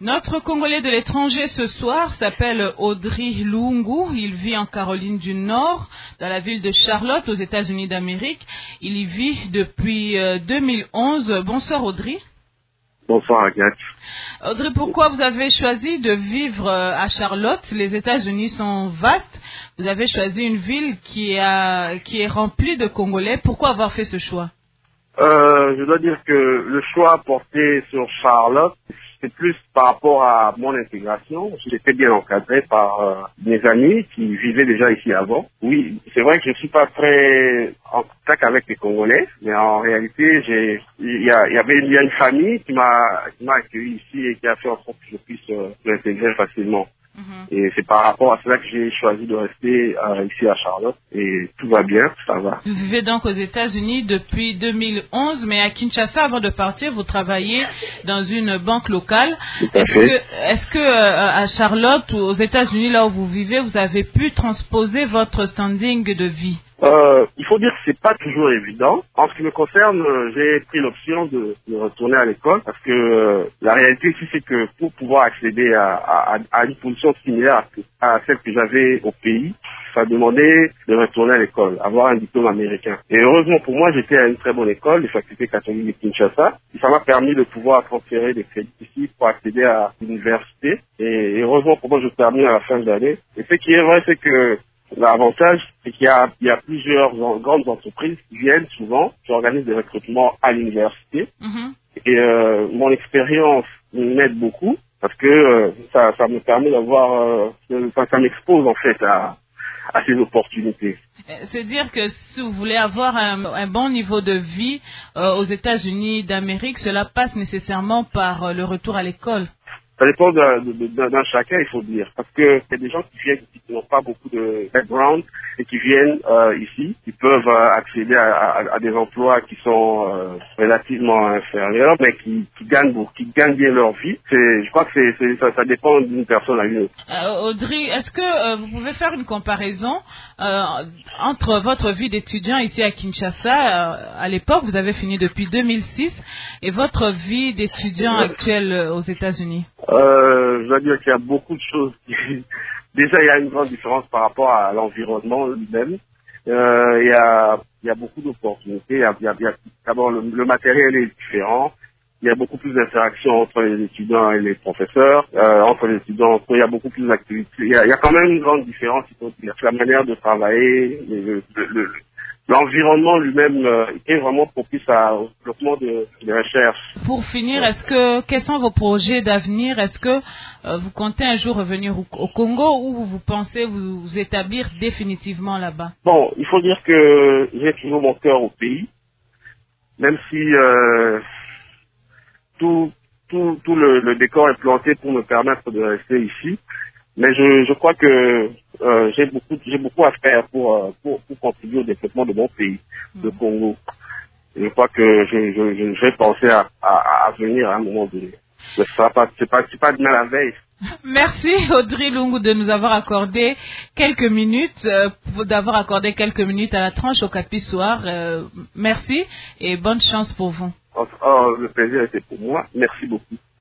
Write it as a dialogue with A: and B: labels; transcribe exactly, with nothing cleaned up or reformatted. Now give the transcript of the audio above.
A: Notre Congolais de l'étranger ce soir s'appelle Audrey Lungu. Il vit en Caroline du Nord, dans la ville de Charlotte, aux États-Unis d'Amérique. Il y vit depuis euh, deux mille onze. Bonsoir Audrey.
B: Bonsoir Agathe.
A: Audrey, pourquoi vous avez choisi de vivre euh, à Charlotte? Les États-Unis sont vastes. Vous avez choisi une ville qui, a, qui est remplie de Congolais. Pourquoi avoir fait ce choix?
B: Euh, je dois dire que le choix porté sur Charlotte, c'est plus par rapport à mon intégration. J'étais bien encadré par euh, mes amis qui vivaient déjà ici avant. Oui, c'est vrai que je suis pas très en contact avec les Congolais, mais en réalité, j'ai, il y, a, il y avait, il y a une famille qui m'a, qui m'a accueilli ici et qui a fait en sorte que je puisse euh, l'intégrer facilement. Mm-hmm. Et c'est par rapport à cela que j'ai choisi de rester euh, ici à Charlotte. Et tout va bien, ça va.
A: Vous vivez donc aux États-Unis depuis deux mille onze, mais à Kinshasa, avant de partir, vous travaillez dans une banque locale. Est-ce que, est-ce que euh, à Charlotte ou aux États-Unis, là où vous vivez, vous avez pu transposer votre standing de vie?
B: Euh, il faut dire que c'est pas toujours évident. En ce qui me concerne, euh, j'ai pris l'option de, de retourner à l'école parce que euh, la réalité ici, c'est que pour pouvoir accéder à, à, à une position similaire à celle que j'avais au pays, ça demandait de retourner à l'école, avoir un diplôme américain. Et heureusement pour moi, j'étais à une très bonne école, les facultés catholiques de Kinshasa. Et ça m'a permis de pouvoir transférer des crédits ici pour accéder à l'université. Et, et heureusement pour moi, je termine à la fin de l'année. Et ce qui est vrai, c'est que l'avantage, c'est qu'il y a, il y a plusieurs en, grandes entreprises qui viennent souvent, qui organisent des recrutements à l'université. Mm-hmm. Et euh, mon expérience m'aide beaucoup parce que euh, ça, ça me permet d'avoir, euh, ça, ça m'expose en fait à, à ces opportunités.
A: C'est-à-dire que si vous voulez avoir un, un bon niveau de vie euh, aux États-Unis d'Amérique, cela passe nécessairement par euh, le retour à l'école.
B: Ça dépend d'un, d'un chacun, il faut dire. Parce que il y a des gens qui viennent ici, qui n'ont pas beaucoup de background et qui viennent euh, ici, qui peuvent euh, accéder à, à, à des emplois qui sont euh, relativement inférieurs, mais qui, qui gagnent beaucoup, qui gagnent bien leur vie. C'est, je crois que c'est, c'est, ça, ça dépend d'une personne à une autre.
A: Euh, Audrey, est-ce que euh, vous pouvez faire une comparaison euh, entre votre vie d'étudiant ici à Kinshasa, euh, à l'époque, vous avez fini depuis deux mille six, et votre vie d'étudiant actuelle euh, aux États-Unis?
B: Euh, je dois dire qu'il y a beaucoup de choses. Déjà, il y a une grande différence par rapport à l'environnement lui-même. Euh, il y a, il y a beaucoup d'opportunités. Il y a, il y a, il y a d'abord le, le matériel est différent. Il y a beaucoup plus d'interactions entre les étudiants et les professeurs, euh, entre les étudiants. Il y a beaucoup plus d'activités. Il y a, il y a quand même une grande différence. Il faut dire. La manière de travailler, le, le, le, l'environnement lui-même euh, est vraiment propice à, au développement de, de recherche.
A: Pour finir, est-ce que quels sont vos projets d'avenir? Est-ce que euh, vous comptez un jour revenir au, au Congo ou vous pensez vous, vous établir définitivement là-bas?
B: Bon, il faut dire que j'ai toujours mon cœur au pays, même si euh, tout tout tout le, le décor est planté pour me permettre de rester ici. Mais je, je crois que euh, j'ai beaucoup j'ai beaucoup à faire pour pour, pour contribuer au développement de mon pays, le mmh. Congo. Et je crois que je, je, je, je vais penser à, à, à venir à un moment donné. Mais ça pas c'est pas c'est pas demain la veille.
A: Merci Audrey Lungu de nous avoir accordé quelques minutes, euh, d'avoir accordé quelques minutes à la tranche au Capi Soir. Euh, merci et bonne chance pour vous.
B: Oh, oh, le plaisir était pour moi. Merci beaucoup.